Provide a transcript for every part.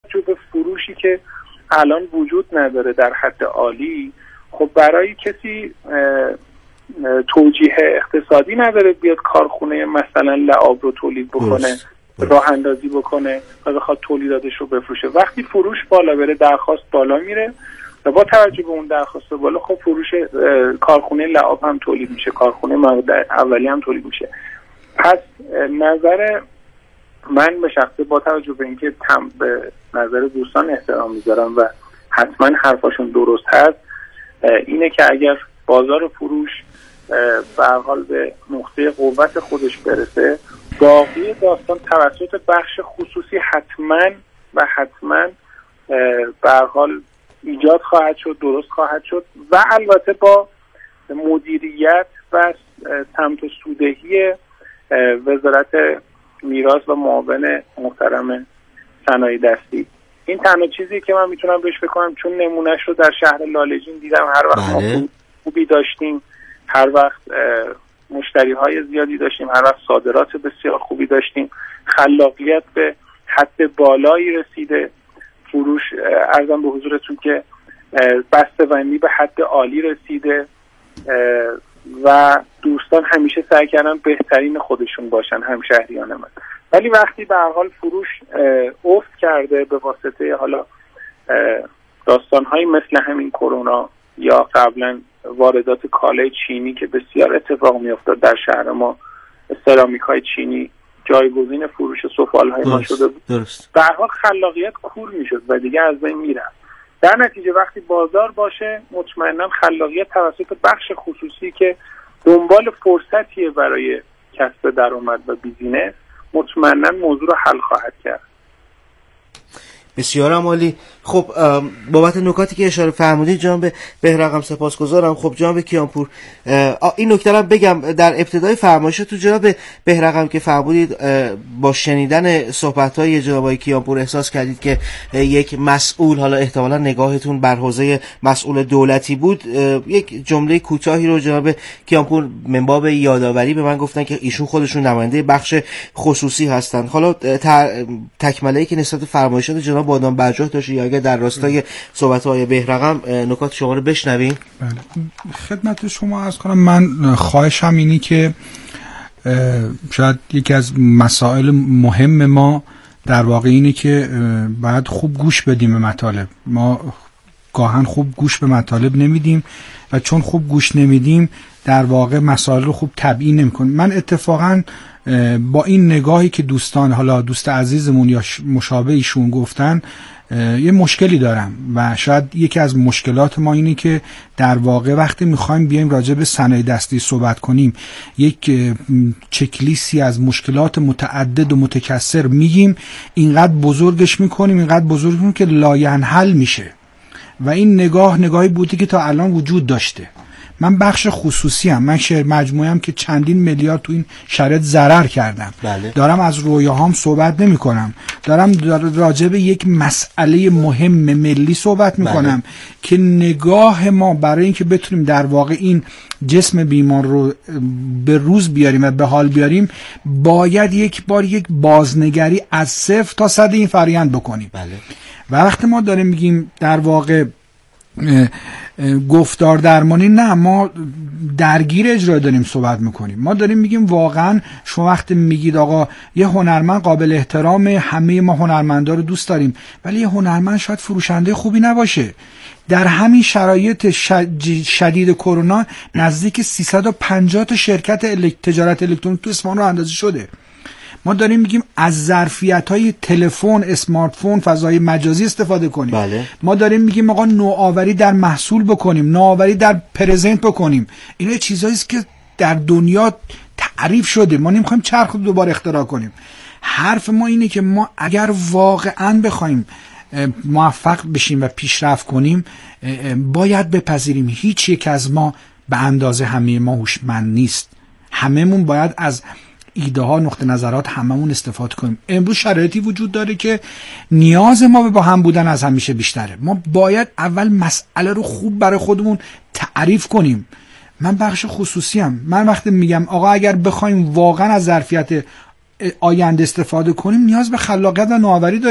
توجه به فروشی که الان وجود نداره در حد عالی، خب برای کسی توجیه اقتصادی نداره بیاد کارخونه مثلا لعاب رو تولید بکنه، راه اندازی بکنه و بخواد تولیداتش رو بفروشه. وقتی فروش بالا بره درخواست بالا میره و با توجه به اون درخواست بالا خب فروش کارخونه لعاب هم تولید میشه، کارخونه مواد اولیه هم تولید میشه. پس نظر من به شخصه با توجه به اینکه به نظر دوستان احترام میذارم و حتما حرفاشون درست هست، اینه که اگر بازار فروش به هر حال به نقطه قوت خودش برسه، باقی داستان توسط بخش خصوصی حتما به هر حال ایجاد خواهد شد، درست خواهد شد و البته با مدیریت و سمت و سودهی وزارت میراث و معاون محترم صنایع دستی. این تنها چیزی که من میتونم بهش بکنم، چون نمونهش رو در شهر لاله‌جین دیدم، هر وقت ما خوبی داشتیم، هر وقت مشتری های زیادی داشتیم، هر وقت صادرات بسیار خوبی داشتیم، خلاقیت به حد بالایی رسیده، فروش عرضم به حضورتون که بسته‌بندی به حد عالی رسیده و دوستان همیشه سعی کردن بهترین خودشون باشن، همشهریان من. ولی وقتی به هر حال فروش افت کرده به واسطه حالا داستان‌هایی مثل همین کرونا یا قبلا واردات کالای چینی که بسیار اتفاق می‌افتاد در شهر ما، سرامیک‌های چینی جایگزین فروش سفال‌های ما شده بود. به هر حال خلاقیت کور می‌شد و دیگه از بین میرفت. در نتیجه وقتی بازار باشه، مطمئناً خلاقیت توسط بخش خصوصی که دنبال فرصتیه برای کسب درآمد و بیزینس، مطمئناً موضوع رو حل خواهد کرد. بسیار عالی. خب بابت نکاتی که اشاره فرمودید جناب بهرقم سپاسگزارم. خب جناب کیانپور، این نکته رو بگم در ابتدای فرمایشتون جناب بهرقم که فرمودید با شنیدن صحبت‌های جناب آقای کیانپور احساس کردید که یک مسئول، حالا احتمالاً نگاهتون بر حوزه مسئول دولتی بود، یک جمله کوتاهی رو جناب کیانپور من باب یادآوری به من گفتن که ایشون خودشون نماینده بخش خصوصی هستند. حالا تکمله‌ای که نسبت فرمایشات جناب بادام برجاه داشت، یا اگر در راستای صحبت‌های بهرقم نکات شما رو بشنویم. بله، خدمت شما عرض کنم، من خواهشم اینی که شاید یکی از مسائل مهم ما در واقع اینه که باید خوب گوش بدیم به مطالب. ما گاهن خوب گوش به مطالب نمیدیم و چون خوب گوش نمیدیم در واقع مسائل رو خوب تبیین نمی‌کنیم. من اتفاقاً با این نگاهی که دوستان، حالا دوست عزیزمون یا مشابه ایشون گفتن، یه مشکلی دارم و شاید یکی از مشکلات ما اینه که در واقع وقتی میخوایم بیایم راجع به صنایع دستی صحبت کنیم، یک چکلیستی از مشکلات متعدد و متکثر میگیم، اینقدر بزرگش میکنیم که لاینحل میشه و این نگاهی بودی که تا الان وجود داشته. من بخش خصوصی هم، من مجموعه هم که چندین میلیارد تو این شرایط ضرر کردم. بله. دارم از رویاهام صحبت نمی کنم، دارم راجع به یک مسئله مهم ملی صحبت می کنم که نگاه ما برای اینکه بتونیم در واقع این جسم بیمار رو به روز بیاریم و به حال بیاریم، باید یک بازنگری از 0 تا 100 این فرآیند بکنیم. بله. و وقتی ما داریم میگیم در واقع گفتار درمانی، نه، ما درگیر اجرا داریم صحبت میکنیم. ما داریم میگیم واقعا شما وقتی میگید آقا یه هنرمند قابل احترام، همه ما هنرمندا رو دوست داریم، ولی یه هنرمند شاید فروشنده خوبی نباشه. در همین شرایط شدید کرونا نزدیک 350 تا شرکت تجارت الکترونیک تو اصفهان رو اندازی شده. ما داریم میگیم از ظرفیت‌های تلفن، اسمارت فون، فضای مجازی استفاده کنیم. بله. ما داریم میگیم آقا نوآوری در محصول بکنیم، نوآوری در پرزنت بکنیم. اینا چیزایی است که در دنیا تعریف شده. ما نمیخوایم چرخ رو دوباره اختراع کنیم. حرف ما اینه که ما اگر واقعاً بخوایم موفق بشیم و پیشرفت کنیم، باید بپذیریم هیچ یک از ما به اندازه همه ما هوشمند نیست. هممون باید از ایده ها، نقطه نظرات هممون استفاده کنیم. امروز شرایطی وجود داره که نیاز ما به با هم بودن از همیشه بیشتره. ما باید اول مسئله رو خوب برای خودمون تعریف کنیم. من بخش خصوصی ام. من وقتی میگم آقا اگر بخوایم واقعا از ظرفیت آینده استفاده کنیم، نیاز به خلاقیت و نوآوری داریم.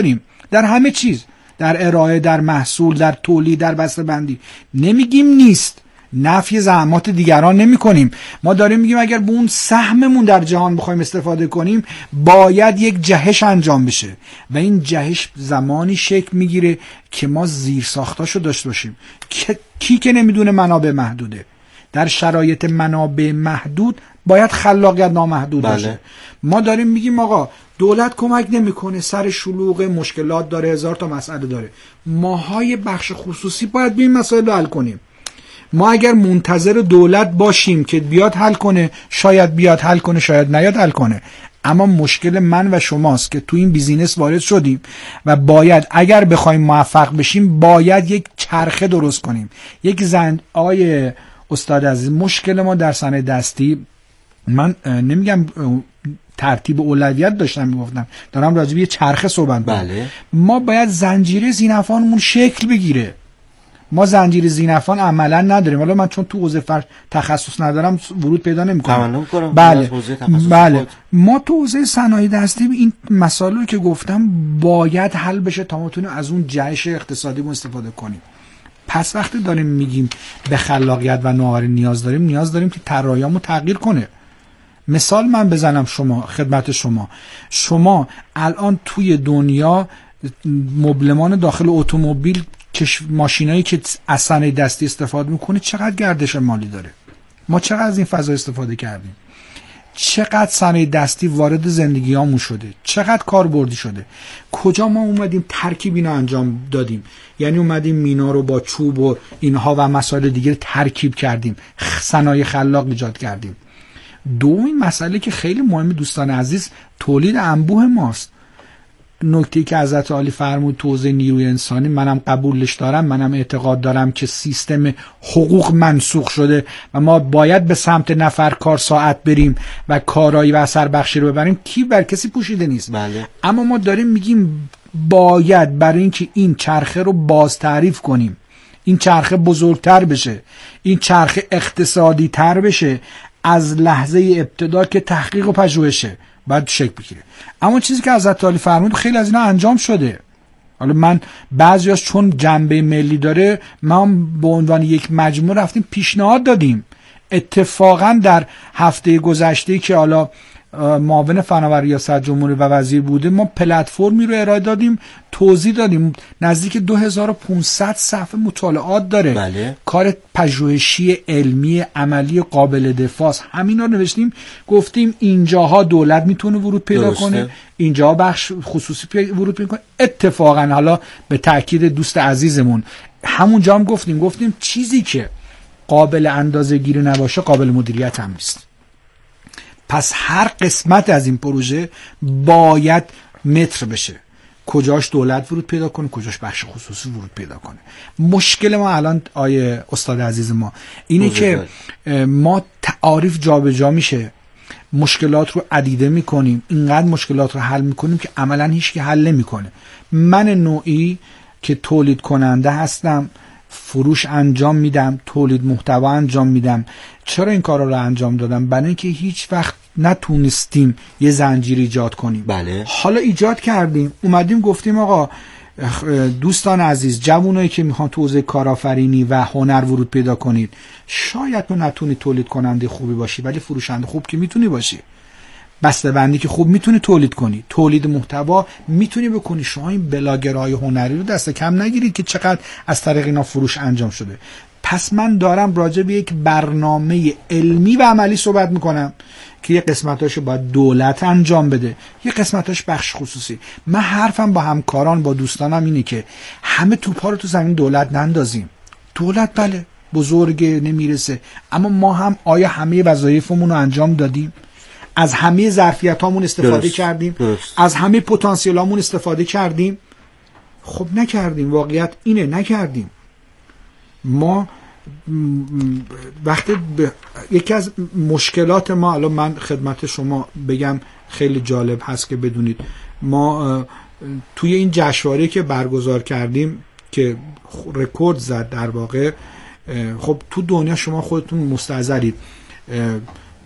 در همه چیز، در ارائه، در محصول، در تولید، در بسته‌بندی. نمیگیم نیست، نفی زحمات دیگران نمی کنیم. ما داریم میگیم اگر به اون سهممون در جهان بخوایم استفاده کنیم باید یک جهش انجام بشه و این جهش زمانی شکل میگیره که ما زیرساختاشو داشته باشیم. کی که نمیدونه منابع محدوده، در شرایط منابع محدود باید خلاقیت نامحدود باشه. ما داریم میگیم آقا دولت کمک نمیکنه، سر شلوغ، مشکلات داره، هزار تا مسئله داره. ماهای بخش خصوصی باید به این مسائل رو حل کنیم. ما اگر منتظر دولت باشیم که بیاد حل کنه، شاید بیاد حل کنه، شاید نیاد حل کنه. اما مشکل من و شماست که تو این بیزینس وارد شدیم و باید اگر بخوایم موفق بشیم باید یک چرخه درست کنیم. یک آقای استاد عزیز، مشکل ما در صنایع دستی، من نمیگم ترتیب اولویت داشتم میگفتم، دارم راجع به یه چرخه صحبت می‌کنم. ما باید زنجیره زینفانمون شکل بگیره. ما زنجیره زینفان عملا نداریم. حالا من چون تو حوزه تخصص ندارم ورود پیدا نمی‌کنم. بله. ما تو حوزه صنایع دستی این مسائلی که گفتم باید حل بشه تا ما بتونیم از اون جهش اقتصادی استفاده کنیم. پس وقتی داریم میگیم به خلاقیت و نوآوری نیاز داریم که طراحیامو تغییر کنه. مثال من بزنم خدمت شما الان توی دنیا مبلمان داخل اتومبیل ماشینایی که از صنایع دستی استفاده میکنه چقدر گردش مالی داره؟ ما چقدر از این فضا استفاده کردیم؟ چقدر صنایع دستی وارد زندگیامون شده؟ چقدر کاربردی شده؟ کجا ما اومدیم ترکیب اینا انجام دادیم؟ یعنی اومدیم مینا رو با چوب و اینها و مسائل دیگه ترکیب کردیم، صنایع خلاق ایجاد کردیم. دومین مسئله که خیلی مهمه دوستان عزیز، تولید انبوه ماست. نکته که حضرت عالی فرمود تو حوزه نیروی انسانی، منم قبولش دارم، منم اعتقاد دارم که سیستم حقوق منسوخ شده و ما باید به سمت نفر کار ساعت بریم و کارایی و اثر بخشی رو ببریم. کی بر کسی پوشیده نیست. اما ما داریم میگیم باید برای اینکه این چرخه رو باز تعریف کنیم، این چرخه بزرگتر بشه، این چرخه اقتصادی تر بشه، از لحظه ابتدا که تحقیق و پژوهشه باید شکل بگیره. اما چیزی که حضرت عالی فرمود خیلی از اینا انجام شده. حالا من بعضیاش چون جنبه ملی داره، ما به عنوان یک مجموعه رفتیم پیشنهاد دادیم. اتفاقا در هفته گذشته که حالا معاون فناوری ریاست جمهوری و وزیر بوده، ما پلتفرمی رو ارائه دادیم، توضیح دادیم، نزدیک 2500 صفحه مطالعات داره. کار پژوهشی علمی عملی قابل دفاع، همینا رو نوشتیم، گفتیم اینجاها دولت میتونه ورود پیدا کنه، اینجا بخش خصوصی ورود پیدا کنه. اتفاقا حالا به تاکید دوست عزیزمون همونجا هم گفتیم چیزی که قابل اندازه‌گیری نباشه قابل مدیریت هم نیست. پس هر قسمت از این پروژه باید متر بشه، کجاش دولت ورود پیدا کنه، کجاش بخش خصوصی ورود پیدا کنه. مشکل ما الان آیه استاد عزیز ما اینه که ما تعاریف جابجا میشه، مشکلات رو عدیده میکنیم، اینقدر مشکلات رو حل میکنیم که عملا هیچ کی حل نمیکنه. من نوعی که تولید کننده هستم، فروش انجام میدم، تولید محتوا انجام میدم. چرا این کارا رو انجام دادم؟ برای اینکه هیچ وقت نتونستیم یه زنجیر ایجاد کنیم. حالا ایجاد کردیم، اومدیم گفتیم آقا دوستان عزیز، جوانایی که میخوان تو حوزه کارآفرینی و هنر ورود پیدا کنید، شاید تو نتونی تولید کننده خوبی باشی ولی فروشنده خوب که میتونی باشی، بسته‌بندی که خوب میتونی تولید کنی، تولید محتوا میتونی بکنی. شما این بلاگرهای هنری رو دست کم نگیرید که چقدر از طریق اینا فروش انجام شده. پس من دارم راجع به یک برنامه علمی و عملی صحبت میکنم که یه قسمتاشو باید دولت انجام بده، یه قسمتاش بخش خصوصی. من حرفم با همکاران، با دوستانم اینه که همه توپا رو تو زمین دولت نندازیم. دولت بله بزرگه نمیرسه، اما ما هم آیا همه وظایفمون رو انجام دادیم؟ از همه ظرفیتامون استفاده کردیم؟ از همه پتانسیلامون استفاده کردیم؟ خب نکردیم. واقعیت اینه نکردیم. ما وقتی یکی از مشکلات ما، الان من خدمت شما بگم خیلی جالب هست که بدونید، ما توی این جشنواره که برگزار کردیم که رکورد زد در واقع، خب تو دنیا شما خودتون مستحضرید،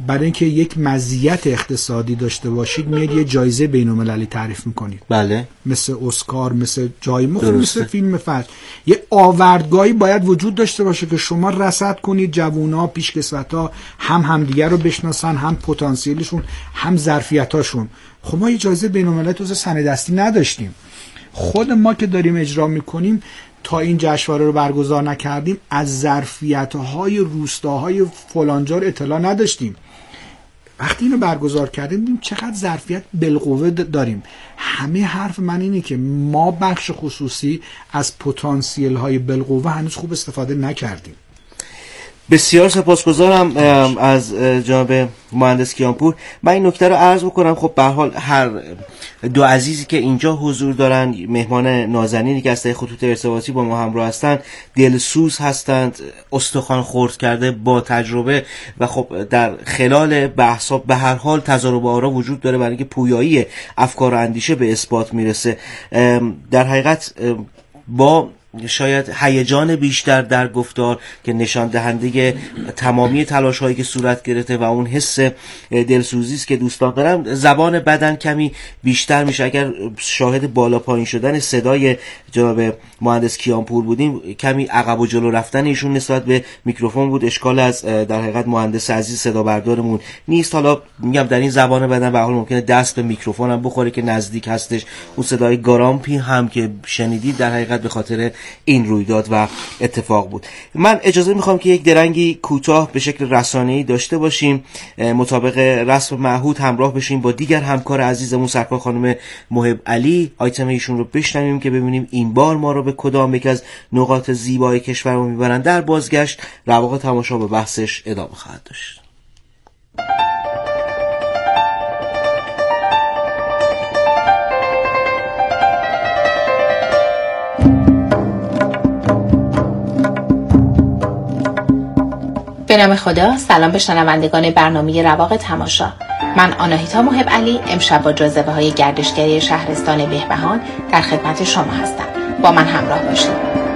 برای اینکه یک مزیت اقتصادی داشته باشید میاد یه جایزه بین‌المللی تعریف میکنید. بله. مثل اسکار، مثل جای مثل فیلم فجر. یه آوردگاهی باید وجود داشته باشه که شما رصد کنید جوونا، پیشکسوتا هم همدیگر رو بشناسن، هم پتانسیلشون، هم ظرفیتاشون. خب ما یه جایزه بین‌المللی تو سنه دستی نداشتیم. خود ما که داریم اجرا میکنیم تا این جشنواره رو برگزار نکردیم از ظرفیت‌های روستاهای فلانجار اطلاع نداشتیم. وقتی اینو برگزار کردیم دیدیم چقدر ظرفیت بالقوه داریم. همه حرف من اینه که ما بخش خصوصی از پتانسیل های بالقوه هنوز خوب استفاده نکردیم. بسیار سپاسگزارم از جناب مهندس کیانپور. من این نکته رو عرض بکنم، خب به هر حال هر دو عزیزی که اینجا حضور دارن، مهمان نازنینی که از طریق خطوط ارتباطی با ما همراه هستند، دلسوز هستند، استخوان خرد کرده، با تجربه و خب در خلال بحث‌ها به هر حال تضارب آرا وجود داره برای اینکه پویایی افکار و اندیشه به اثبات میرسه. در حقیقت با شاید هیجان بیشتر در گفتار که نشان دهنده تمامی تلاش هایی که صورت گرفته و اون حس دلسوزی است که دوستان دارن، زبان بدن کمی بیشتر میشه. اگر شاهد بالا پایین شدن صدای جناب مهندس کیانپور بودیم، کمی عقب و جلو رفتن ایشون نسبت به میکروفون بود. اشکال از در حقیقت مهندس عزیز صدا بردارمون نیست. حالا میگم در این زبان بدن به حال ممکنه دست به میکروفون هم بخوره که نزدیک هستش. اون صدای گارامپی هم که شنیدید در حقیقت به خاطر این رویداد و اتفاق بود. من اجازه میخوام که یک درنگی کوتاه به شکل رسانه‌ای داشته باشیم، مطابق رسم معهود همراه بشیم با دیگر همکار عزیزمون سرکار خانم محب علی. آیتم ایشون رو بشنویم که ببینیم این بار ما رو به کدام یک از نقاط زیبای کشور رو میبرن. در بازگشت رواق تماشا به بحثش ادامه خواهد داشت. به نام خدا. سلام به شنوندگان برنامه رواق تماشا. من آناهیتا محب علی امشب با جاذبه‌های گردشگری شهرستان بهبهان در خدمت شما هستم. با من همراه باشید.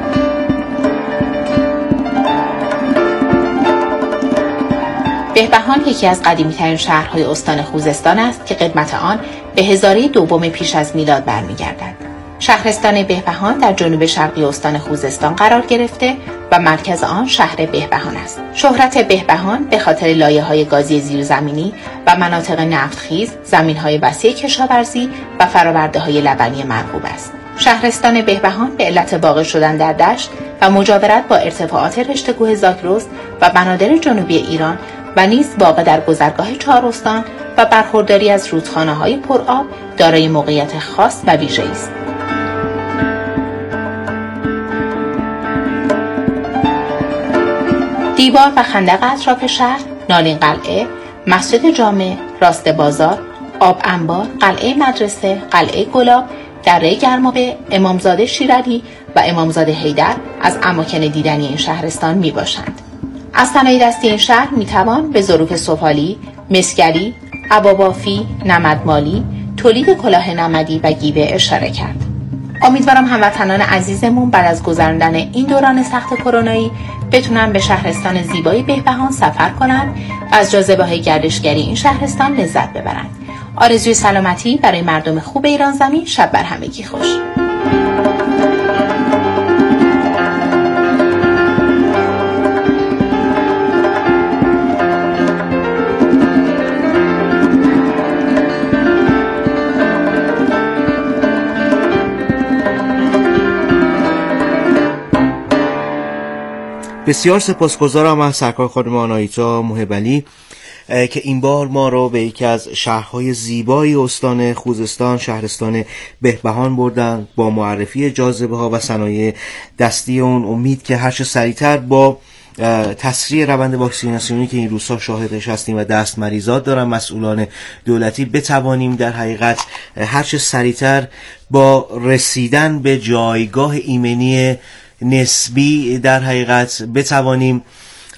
بهبهان یکی از قدیمی‌ترین شهرهای استان خوزستان است که قدمت آن به هزاره دوم پیش از میلاد برمیگردد. شهرستان بهبهان در جنوب شرقی استان خوزستان قرار گرفته و مرکز آن شهر بهبهان است. شهرت بهبهان به خاطر لایه‌های گازی زیرزمینی و مناطق نفتخیز، زمین‌های وسیع کشاورزی و فرآورده‌های لبنی مرغوب است. شهرستان بهبهان به علت واقع شدن در دشت و مجاورت با ارتفاعات رشته‌کوه زاگرس و بنادر جنوبی ایران و نیز واقع در گذرگاه چهار استان و برخورداری از رودخانه‌های پرآب دارای موقعیت خاص و ویژه‌ای است. دیوار و خندق اطراف شهر، نالین قلعه، مسجد جامع، راست بازار، آب انبار، قلعه مدرسه، قلعه گلاب، دره گرمابه، امامزاده شیرعلی و امامزاده حیدر از اماکن دیدنی این شهرستان می باشند. از صنایع دستی این شهر می توان به ظروف سفالی، مسگری، عبابافی، نمدمالی، تولید کلاه نمدی و گیوه اشاره کرد. امیدوارم هموطنان عزیزمون بعد از گذراندن این دوران سخت کرونایی بتونن به شهرستان زیبای بهبهان سفر کنند و از جاذبه‌های گردشگری این شهرستان لذت ببرند. آرزوی سلامتی برای مردم خوب ایران زمین. شب بر همگی خوش. بسیار سپاسگزارم از سرکار خانم آناهیتا محب علی که این بار ما رو به یکی از شهرهای زیبای استان خوزستان، شهرستان بهبهان بردن با معرفی جاذبه ها و صنایع دستی اون. امید که هرچه سریعتر با تسریع روند واکسیناسیونی که این روزها شاهدش هستیم و دست مریضات دارن مسئولان دولتی بتوانیم در حقیقت هرچه سریعتر با رسیدن به جایگاه ایمنی نسبی در حقیقت بتوانیم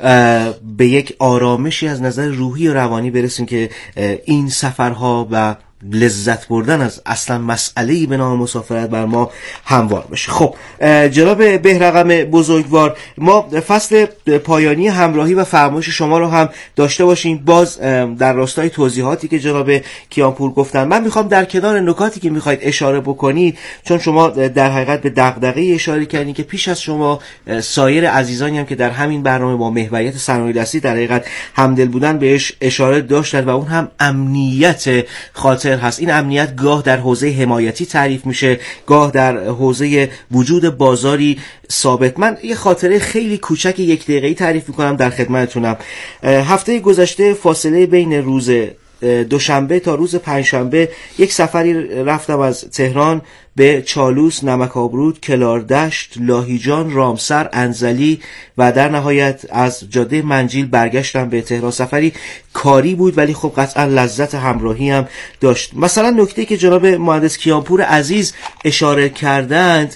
به یک آرامشی از نظر روحی و روانی برسیم که این سفرها و لذت بردن از اصلا مسئله‌ای به نام مسافرت بر ما هموار بشه. خب جناب بهرقم بزرگوار، ما فصل پایانی همراهی و فرمایش شما رو هم داشته باشیم. باز در راستای توضیحاتی که جناب کیانپور گفتن، من میخوام در کنار نکاتی که میخواید اشاره بکنید، چون شما در حقیقت به دغدغه اشاره کردین که پیش از شما سایر عزیزانی هم که در همین برنامه با محوریت صنایع دستی در حقیقت همدل بودن بهش اشاره داشتن و اون هم امنیت خاطر هست. این امنیت گاه در حوزه حمایتی تعریف میشه، گاه در حوزه وجود بازاری ثابت. من یه خاطره خیلی کوچک 1 دقیقه‌ای تعریف میکنم، در خدمتتونم. هفته گذشته فاصله بین روز دوشنبه تا روز پنجشنبه یک سفری رفتم از تهران به چالوس، نمک‌آبرود، کلاردشت، لاهیجان، رامسر، انزلی و در نهایت از جاده منجیل برگشتم به تهران. سفری کاری بود ولی خب قطعا لذت همراهی هم داشت. مثلا نکته که جناب مهندس کیانپور عزیز اشاره کردند،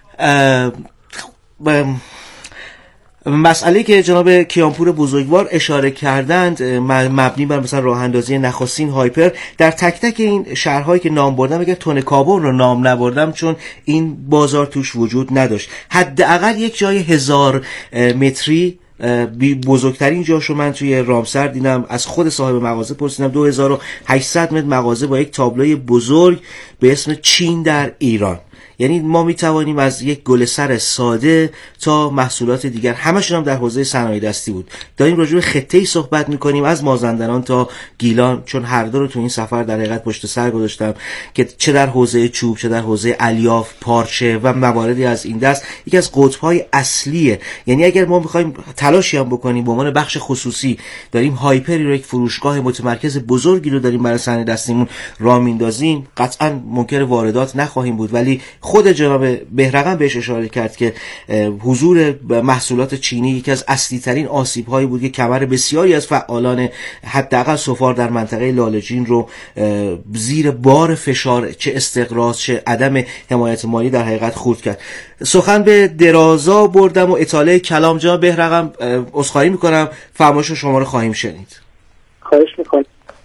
مسئله که جناب کیانپور بزرگوار اشاره کردند مبنی بر مثلا راه اندازی نخستین هایپر در تک تک این شهرهایی که نام بردم، اگر تونکابون رو نام نبردم چون این بازار توش وجود نداشت، حداقل یک جای 1000 متری بزرگترین جاشو من توی رامسر دیدم. از خود صاحب مغازه پرسیدم، 2800 متر مغازه با یک تابلوی بزرگ به اسم چین در ایران. یعنی ما میتوانیم از یک گلسر ساده تا محصولات دیگر، همشون هم در حوزه صنایع دستی بود. داریم راجع به خطه‌ای صحبت میکنیم از مازندران تا گیلان، چون هر دو رو تو این سفر در حقیقت پشت سر گذاشتم که چه در حوزه چوب، چه در حوزه الیاف، پارچه و مواردی از این دست یکی از قطب‌های اصلیه. یعنی اگر ما میخوایم تلاشی هم بکنیم به عنوان بخش خصوصی، داریم هایپری رو، یک فروشگاه متمرکز بزرگی رو داریم برای صنایع دستیمون راه میندازیم، قطعاً منکر واردات نخواهیم بود. ولی خود جناب بهرقم بهش اشاره کرد که حضور محصولات چینی یکی از اصلی ترین آسیب هایی بود که کمر بسیاری از فعالان حداقل سفار در منطقه لاله‌جین رو زیر بار فشار، چه استقراض چه عدم حمایت مالی در حقیقت خورد کرد. سخن به درازا بردم و اطاله کلام. جناب بهرقم عذرخواهی میکنم، فرمایش شما رو خواهیم شنید. خواهش میکنم.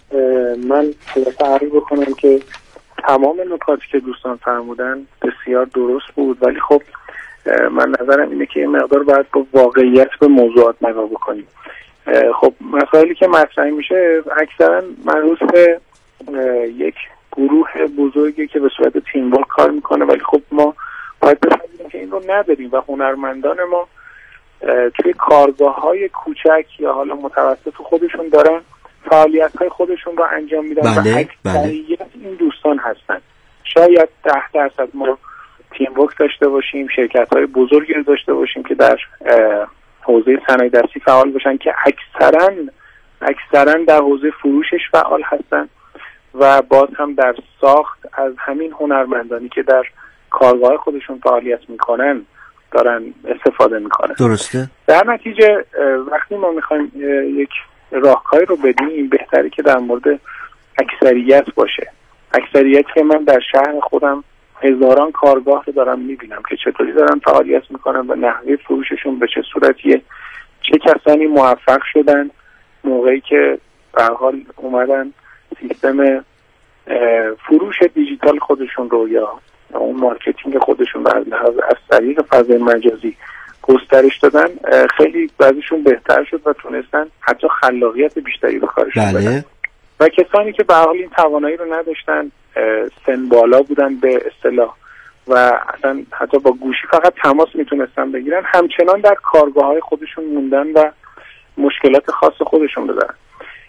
من عرض بکنم که تمام نکاتی که دوستان فرمودن بسیار درست بود، ولی خب من نظرم اینه که یه مقدار باید با واقعیت به موضوعات نگاه بکنیم. خب مسائلی که مطرح میشه اکثرا مربوط به یک گروه بزرگی که به صورت تیم ورک کار میکنه، ولی خب ما باید بفهمیم که این رو نداریم و هنرمندان ما توی کارگاه‌های کوچک یا حالا متوسط خودشون دارن فعالیت‌های خودشون رو انجام میدن و اکثریت این دوستان هستن. شاید 10% ما تیم ورک داشته باشیم، شرکت‌های بزرگی رو داشته باشیم که در حوزه صنایع دستی فعال باشن که اکثرا در حوزه فروشش فعال هستن و باز هم در ساخت از همین هنرمندانی که در کارگاه خودشون فعالیت میکنن دارن استفاده میکنن. درسته. در نتیجه وقتی ما میخوایم یک راهکاری رو بدیم، بهتره که در مورد اکثریت باشه. اکثریت که من در شهر خودم هزاران کارگاه رو دارم میبینم که چطوری دارن فعالیت میکنن و نحوه فروششون به چه صورتیه، چه کسانی موفق شدن موقعی که به هر حال اومدن سیستم فروش دیجیتال خودشون رو یا اون مارکتینگ خودشون رو از طریق فضای مجازی گسترش دادن. خیلی بعضیشون بهتر شد و تونستن حتی خلاقیت بیشتری به کارشون بدن. و کسانی که به حال این توانایی رو نداشتن، سن بالا بودن به اصطلاح و اصلا حتی با گوشی فقط تماس میتونستن بگیرن، همچنان در کارگاه‌های خودشون موندن و مشکلات خاص خودشون رو دارن.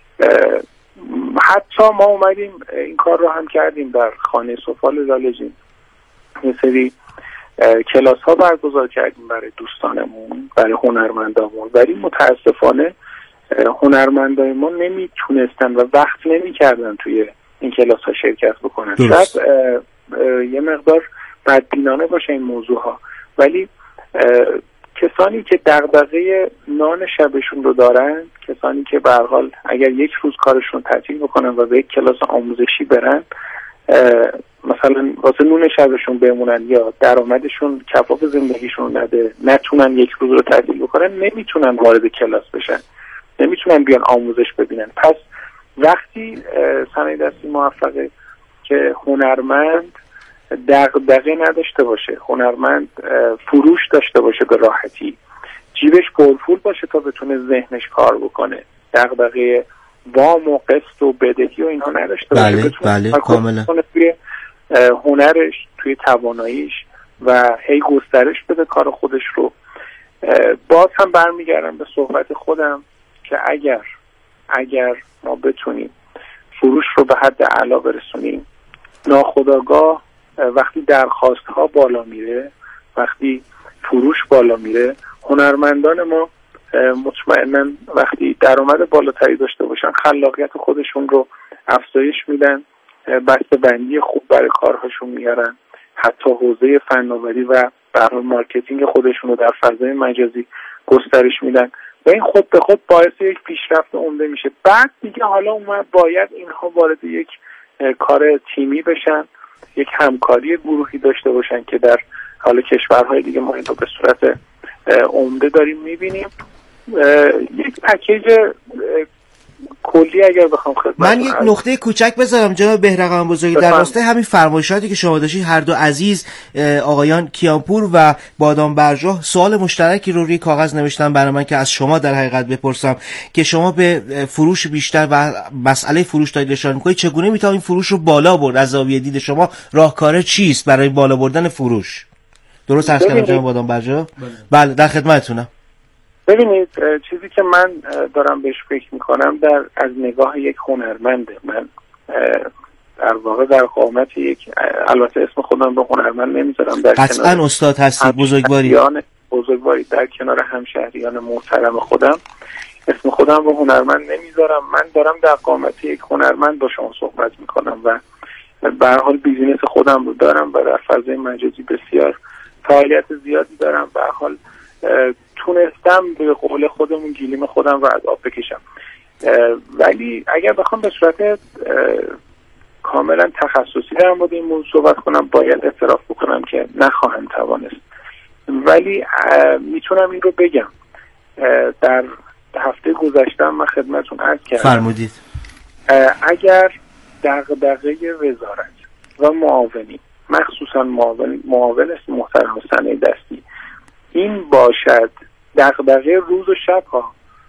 حتی ما اومدیم این کار رو هم کردیم در خانه سفال لاله‌جین، یه سری کلاس ها برگزار کردیم برای دوستانمون، برای هنرمندامون، ولی متاسفانه هنرمندای ما نمیتونستن و وقت نمیکردن توی این کلاس ها شرکت بکنن. شاید یه مقدار بدبینانه باشه این موضوع ها، ولی کسانی که دغدغه نان شبشون رو دارن، کسانی که به هر حال اگر یک روز کارشون تعطیل بکنن و به یک کلاس آموزشی برن، مثلا واسه نون شبشون بمونن یا درآمدشون کفاف زندگیشون نده، نتونن یک روز رو تعطیل بکنن، نمیتونن وارد کلاس بشن، نمیتونن بیان آموزش ببینن. پس وقتی صنایع دستی موفقه که هنرمند دغدغه نداشته باشه، هنرمند فروش داشته باشه به راحتی، جیبش پرپول باشه تا بتونه ذهنش کار بکنه، دغدغه وام و قسط و بدهی و اینها نداشته باشه، بله کاملا توی هنرش، توی تواناییش و هی گسترش بده کار خودش رو. باز هم برمیگردم به صحبت خودم که اگر ما بتونیم فروش رو به حد اعلا برسونیم، ناخودآگاه وقتی درخواست ها بالا میره، وقتی فروش بالا میره، هنرمندان ما مطمئنا وقتی درآمد بالاتری داشته باشن خلاقیت خودشون رو افزایش میدن، بسته‌بندی خوب برای کارهاشون میارن، حتی حوزه فناوری و برای مارکتینگ خودشون رو در فضای مجازی گسترش میدن و این خود به خود باعث یک پیشرفت عمده میشه. بعد دیگه حالا باید اینها وارد یک کار تیمی بشن، یک همکاری گروهی داشته باشن که در حالا کشورهای دیگه ما این رو به صورت عمده داریم میبینیم. یک پکیج کلی اگر بخوام خدمت من یک نقطه کوچک بذارم جناب بهرقم بزرگی در راستای همین فرمایشاتی که شما داشتید، هر دو عزیز آقایان کیانپور و بادام برجاه سوال مشترکی رو روی کاغذ نوشتن برای من که از شما در حقیقت بپرسم که شما به فروش بیشتر و مسئله فروش دارید اشاره می‌کنید، چگونه میتونه این فروش رو بالا برد؟ از زاویه دید شما راهکار چیست برای بالا بردن فروش؟ درست عرض کردم جناب بادام برجاه؟ بله در خدمتتونم. ببینید چیزی که من دارم بهش فکر میکنم از نگاه یک هنرمنده، من در واقع در قامت یک، البته اسم خودم به هنرمند نمیذارم، در قطعا استاد هستی، بزرگواری در کنار همشهریان محترم خودم اسم خودم به هنرمند نمیذارم. من دارم در قامت یک هنرمند با شما صحبت میکنم و به هر حال بیزینس خودم رو دارم و در فضای مجازی بسیار فعالیت زیادی دارم. به هر حال تونستم به قول خودمون گلیم خودم رو از آب بکشم، ولی اگر بخوام به صورت کاملا تخصصی در مورد این موضوع صحبت کنم باید اعتراف بکنم که نخواهم توانست، ولی میتونم این رو بگم. در هفته گذشته من خدمتون عرض کردم فرمودید اگر دغدغه وزارت و معاونی، مخصوصا معاون محترم صنایع دستی این باشد دغدغه روز و شب ها،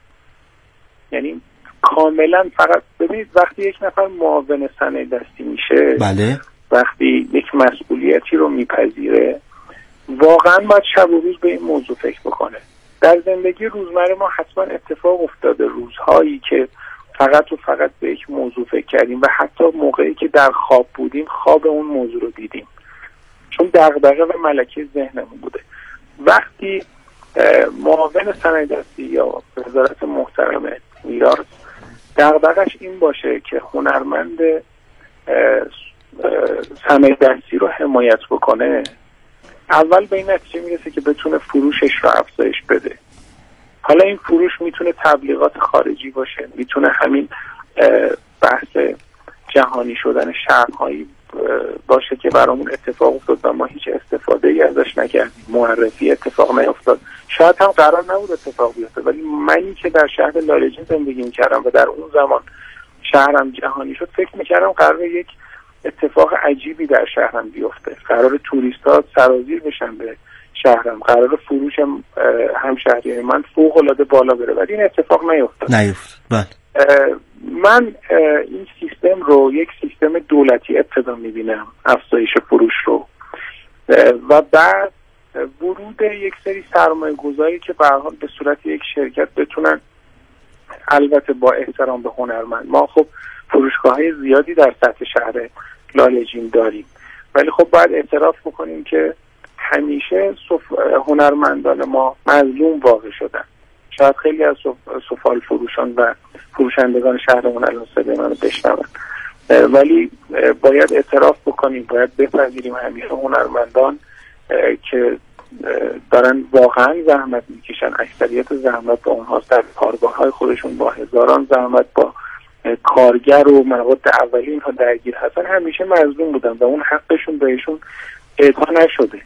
یعنی کاملا فقط ببینید وقتی یک نفر معاون صنایع دستی میشه، بله، وقتی یک مسئولیتی رو میپذیره واقعا باید شب و روز به این موضوع فکر بکنه. در زندگی روزمره ما حتما اتفاق افتاده روزهایی که فقط و فقط به یک موضوع فکر کردیم و حتی موقعی که در خواب بودیم خواب اون موضوع رو دیدیم، چون دغدغه و ملکه ذهنمون بوده. وقتی معاون صنایع دستی یا وزارت محترم میراث دغدغه‌اش این باشه که هنرمند صنایع دستی رو حمایت بکنه، اول به این نتیجه میرسه که بتونه فروشش رو افزایش بده. حالا این فروش میتونه تبلیغات خارجی باشه، میتونه همین بحث جهانی شدن شهرهایی باشه که برامون اتفاق افتاد و ما هیچ استفاده ای ازش نکردیم، معرفی اتفاق نیفتاد، شاید هم قرار نبود اتفاق بیفته، ولی منی که در شهر لاریجین زندگی میکردم و در اون زمان شهرم جهانی شد فکر میکردم قرار یک اتفاق عجیبی در شهرم بیفته، قرار توریست ها سرازیر بشن به شهرم، قرار فروش همشهری من فوق العاده بالا بره، ولی این اتفاق نیفتاد. بله. من این سیستم رو یک سیستم دولتی ابتدا میبینم، افزایش فروش رو، و بعد ورود یک سری سرمایه گذاری که به هر حال به صورت یک شرکت بتونن، البته با احترام به هنرمند، ما خب فروشگاه‌های زیادی در سطح شهر لالیجین داریم، ولی خب باید اعتراف بکنیم که همیشه هنرمندان ما مظلوم واقع شدن. شاید خیلی از سفال فروشان و فروشندگان شهرمون الان صدای منو بشنون، ولی باید اعتراف بکنیم، باید بپذیریم همیشه هنرمندان که دارن واقعا زحمت میکشن، اکثریت زحمت با اونهاست، در کارگاه‌های خودشون با هزاران زحمت با کارگر و مواد اولیه اینها درگیر هستن، همیشه مظلوم بودن و اون حقشون بهشون اعطا نشده.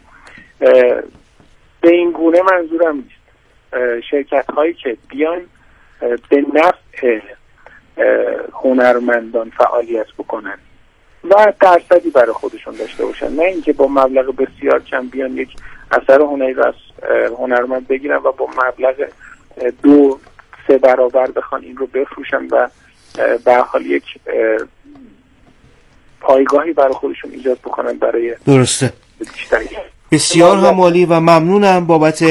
به این گونه منظورم نیست شرکت هایی که بیان به نفع هنرمندان فعالیت بکنن و درصدی برای خودشون داشته باشن، نه اینکه با مبلغ بسیار کم بیان یک اثر هنری را از هنرمند بگیرن و با مبلغ 2-3 برابر بخوان این رو بفروشن و به حال یک پایگاهی برای خودشون ایجاد بکنن برای درسته. بیشتری. بسیار هم عالی و ممنونم بابت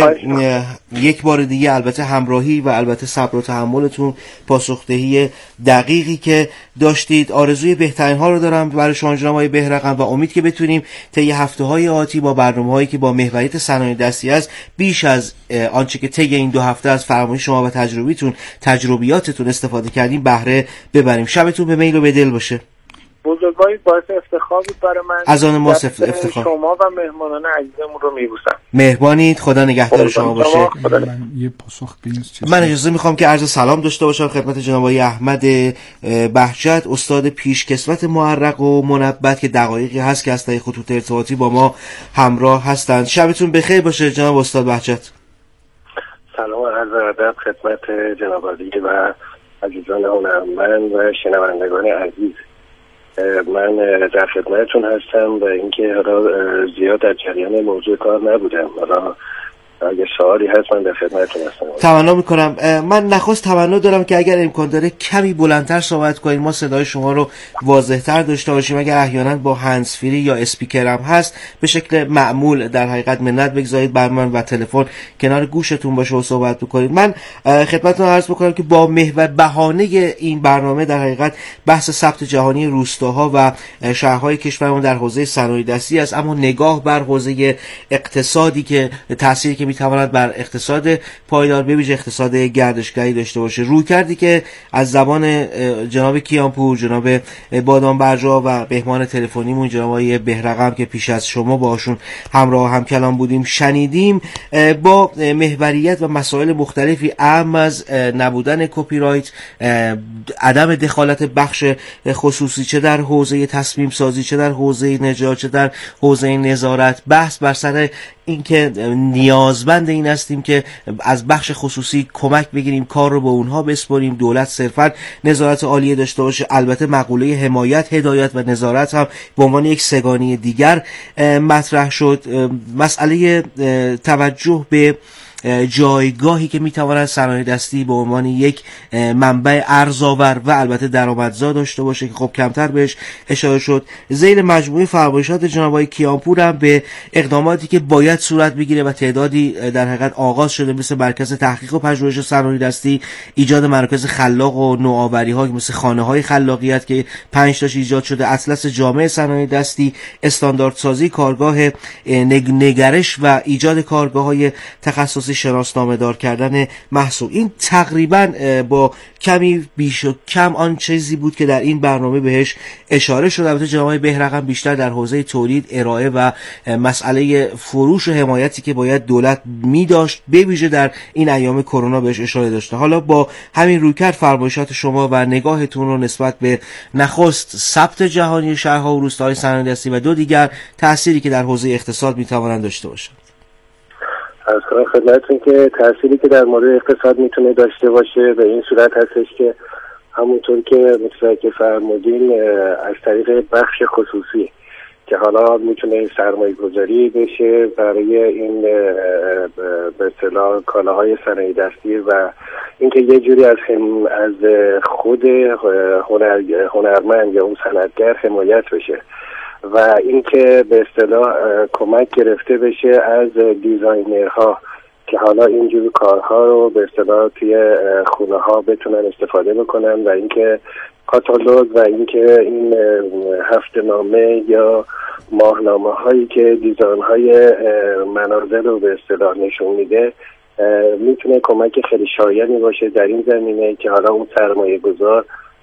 یک بار دیگه البته همراهی و البته صبر و تحملتون، پاسخدهی دقیقی که داشتید. آرزوی بهترین ها رو دارم برای شما جناب آقای بهرقم و امید که بتونیم طی هفته‌های آتی با برنامه‌هایی که با محوریت صنایع دستی است بیش از آنچه که طی این 2 هفته از فرمایش شما و تجربیاتتون استفاده کردیم بهره ببریم. شبتون به میل و به دل باشه. بزرگواری باعث افتخار بود برای من. از آن ما افتخار. شما و مهمانان عزیزمون رو میبوسم. مهربانید، خدا نگهدار شما باشه. من یه پاسخ به این من اجازه میخوام که عرض سلام داشته باشم خدمت جناب آقای احمد بهجت، استاد پیشکسوت معرق و منبت که دقایقی هست که از طریق خطوط ارتباطی با ما همراه هستند. شبتون بخیر باشه جناب استاد بهجت. سلام و عرض ادب خدمت جناب عالی و عزیزان هنرمند و شنوندگان عزیز. من در خدمتتون هستم و اینکه حالا زیاد در جریان موضوع کار نبودم، حالا اگه سوالی هست من در خدمتتون هستم. تمنا میکنم. من نخست تمنا دارم که اگر امکان داره کمی بلندتر صحبت کنید، ما صدای شما رو واضح‌تر داشته باشیم. اگر احیانا با هندزفری یا اسپیکر هم هست به شکل معمول در حقیقت منت بگذارید بر من و تلفن کنار گوشتون باشه و صحبت بکنید. من خدمتتون عرض بکنم که با محور بهانه این برنامه در حقیقت بحث ثبت جهانی روستاها و شهرهای کشورمون در حوزه صنایع دستی است، اما نگاه بر حوزه اقتصادی که تأثیری که میتواند بر اقتصاد پایدار به ویژه اقتصاد گردشگری داشته باشه، روی کردی که از زبان جناب کیانپور، جناب بادام برجا و مهمان تلفنیمون جناب آقای بهرقم که پیش از شما باشون همراه هم کلام بودیم شنیدیم، با محوریت و مسائل مختلفی اهم از نبودن کپی رایت، عدم دخالت بخش خصوصی چه در حوزه تصمیم سازی، چه در حوزه نجات، چه در حوزه نظارت، بحث بر سر اینکه نیازمند این هستیم که از بخش خصوصی کمک بگیریم، کار رو به اونها بسپاریم، دولت صرفا نظارت عالیه داشته باشه. البته مقوله حمایت، هدایت و نظارت هم به عنوان یک سگانه دیگر مطرح شد. مسئله توجه به جایگاهی که میتواند صنایع دستی به عنوان یک منبع ارزآور و البته درآمدزا داشته باشه که خب کمتر بهش اشاره شد. ذیل مجموعه فرمایشات جناب آقای کیانپور هم به اقداماتی که باید صورت بگیره و تعدادی در حقیقت آغاز شده مثل مرکز تحقیق و پژوهش صنایع دستی، ایجاد مراکز خلاق و نوآوری ها مثل خانه های خلاقیت که 5 تاش ایجاد شده، اطلس جامع صنایع دستی، استانداردسازی کارگاه نگرش و ایجاد کارگاه های تخصصی شناسنامه دار کردن محصول. این تقریبا با کمی بیش و کم آن چیزی بود که در این برنامه بهش اشاره شد. البته جناب بهرقم بیشتر در حوزه تولید، ارائه و مسئله فروش و حمایتی که باید دولت می داشت به ویژه در این ایام کرونا بهش اشاره داشته. حالا با همین رویکرد فرمایشات شما و نگاهتون رو نسبت به نخست ثبت جهانی شهرها و روستاهای صنایع دستی و 2 دیگر تأثیری که در حوزه اقتصاد می توانند داشته باشند. از کنم خدمتتون که تأثیری که در مورد اقتصاد میتونه داشته باشه به این صورت هستش که همونطور که مثل که فرمودین از طریق بخش خصوصی که حالا میتونه سرمایه گذاری بشه برای این به اصطلاح کالاهای صنایع دستی و اینکه یه جوری از خود هنرمند یا اون صنعتگر حمایت بشه و اینکه به اصطلاح کمک گرفته بشه از دیزاینرها که حالا اینجور کارها رو به اصطلاح توی خونه ها بتونن استفاده بکنن و اینکه کاتالوگ و اینکه این هفته‌نامه یا ماهنامه هایی که دیزاین های منازل رو به اصطلاح نشون میده میتونه کمک خیلی شایانی باشه در این زمینه که حالا اون سرمایه گذار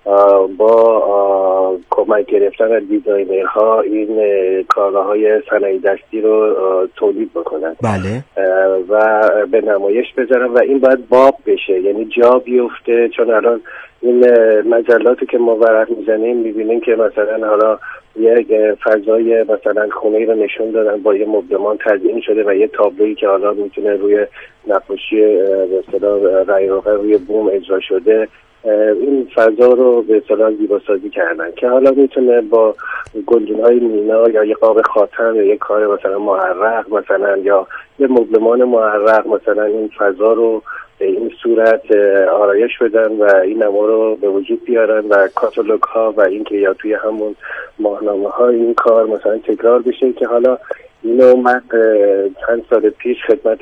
با کمک گرفتن از دیزاینرها این کالاهای صنایع دستی رو تولید بکنن. بله. و به نمایش بذارن و این باید باب بشه، یعنی جا بیفته، چون الان این مجلاتی که ما ورق میزنیم میبینیم که مثلا حالا یک فضای مثلا خونه رو نشون دادن با یه مبلمان تزیین شده و یه تابلویی که حالا میتونه روی نقاشی به اصطلاح رایگان روی بوم اجرا شده، این فضا رو به اصطلاح زیباسازی کردن که حالا میتونه با گلدون‌های مینا یا یه قاب خاتم یا یه کار مثلا معرق مثلا یا یه مبلمان معرق مثلا این فضا رو به این صورت آرایش بدن و این نما رو به وجود بیارن و کاتالوگ ها و این که یا توی همون ماهنامه ها این کار مثلا تکرار بشه که حالا اینو من چند سال پیش خدمت